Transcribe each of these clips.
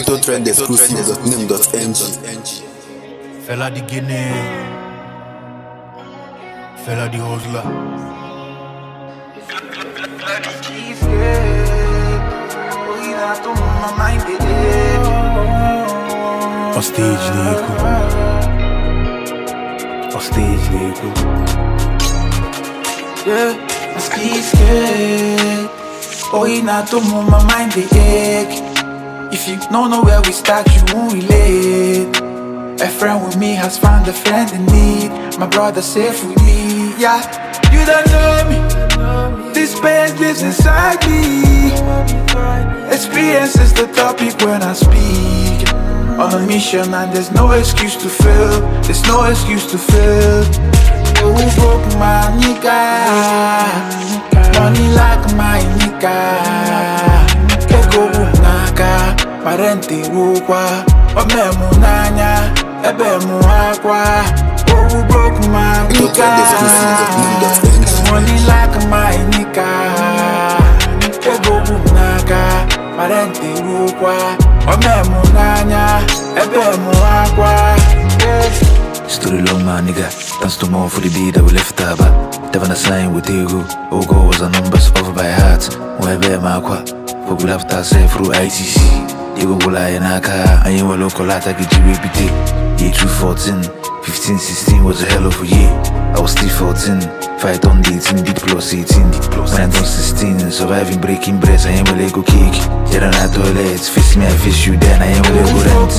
ghettotrendexclusive.nim.ng. Fella the Guinea, fella the hustler. Hostage Nico. Yeah, I scared. Oh, you not to move my mind the ache. If you don't know where we start, you won't relate. A friend with me has found a friend in need. My brother safe with me. Yeah, you don't know me. This pain lives inside me. Experience is the topic when I speak. On a mission and there's no excuse to fail. There's no excuse to fail. You broke my nigga. Money like my nigga. Kego naka. Parente rukwa. Omemu nanya. Ebe muakwa. You broke my nigga. Money like my nigga. Kego naka. Parente rukwa. Omemu nanya. Ebe muakwa. Story long my nigga, dance to more for the beat that we left about. Devon a sign with Ego, all goals and numbers over by heart. Where my qua, for we have to say through ITC. Ego will lie in our car, and you will look a lot like a GBT. Year 14, 15, 16 was a hell of a year. I was still 14, fight on the 18, beat plus 18. When I done 16, surviving, breaking breads, I am a Lego kick. You're not toilets, face me, I face you, then I am a Lego rent.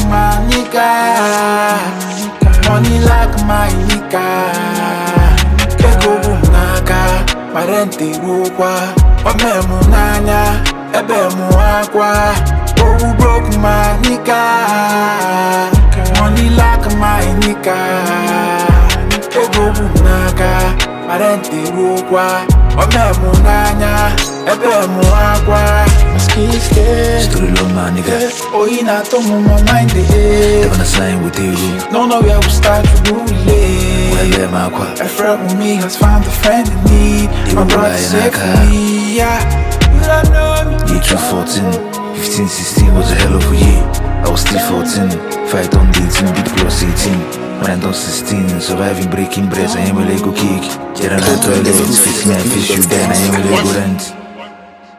Money like my nigga. Kego naka. Parente rukwa. Omemu nanya. Ebe muakwa. Oh, broke my nigga. Money like my nigga. Kego naka. Parente rukwa. Omemu nanya. Ebe muakwa. Story long my nigga. Oh, you not to move my mind the head. Devon a sign with Ego. No, where we start to relate. Where my qua. A friend with me has found a friend in need. My brother safe for me, yeah. You don't know me. Year 14, 15, 16 was a hell of a year. I was still 14, fight on the 18, beat plus 18. When I done 16, surviving, breaking breads, I am a Lego kick. You're not toilets, face me, I face you, then I am a Lego rent.